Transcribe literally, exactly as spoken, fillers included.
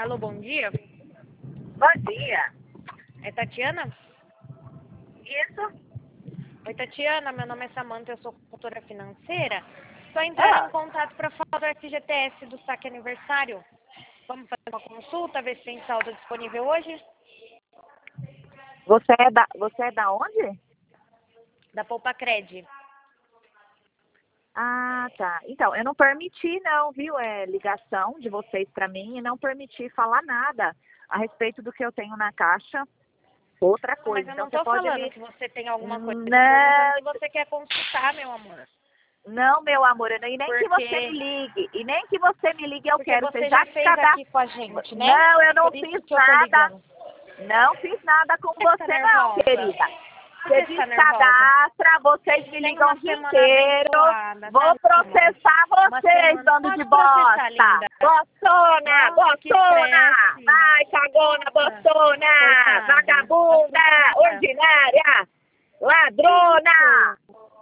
Alô, bom dia. Bom dia. É Tatiana? Isso? Oi, Tatiana. Meu nome é Samanta, eu sou consultora financeira. Só entrar Ah, em contato para falar do F G T S do saque aniversário. Vamos fazer uma consulta, ver se tem saldo disponível hoje? você é da, você é da onde? Da Poupa Cred. Ah, tá. Então, eu não permiti não, viu, é, ligação de vocês para mim e não permiti falar nada a respeito do que eu tenho na caixa. Outra Não, mas coisa, eu então não você tô pode falando me... que você tem alguma coisa. Eu tô perguntando Não, se você quer consultar, meu amor. não, meu amor, e nem que você me Porque, ligue, e nem que você me ligue eu porque quero, você você já já se fez aqui com cadastra. a gente, né? Não, eu não Por isso fiz que eu tô nada, ligando. não fiz nada com Por que você tá você não, nervosa? querida. Por Você que você tá nervosa? descadastra, vocês me Tenha ligam uma o dia semana inteiro. abençoada, tá, Vou linda? processar Uma vocês, semana. bando de Pode processar, bosta. linda. Bostona, Nossa, que bostona. estresse. Vai, cagona, Nossa, bostona. coitada. Tá Vagabunda, frustrada. ordinária. Que isso? Ladrona.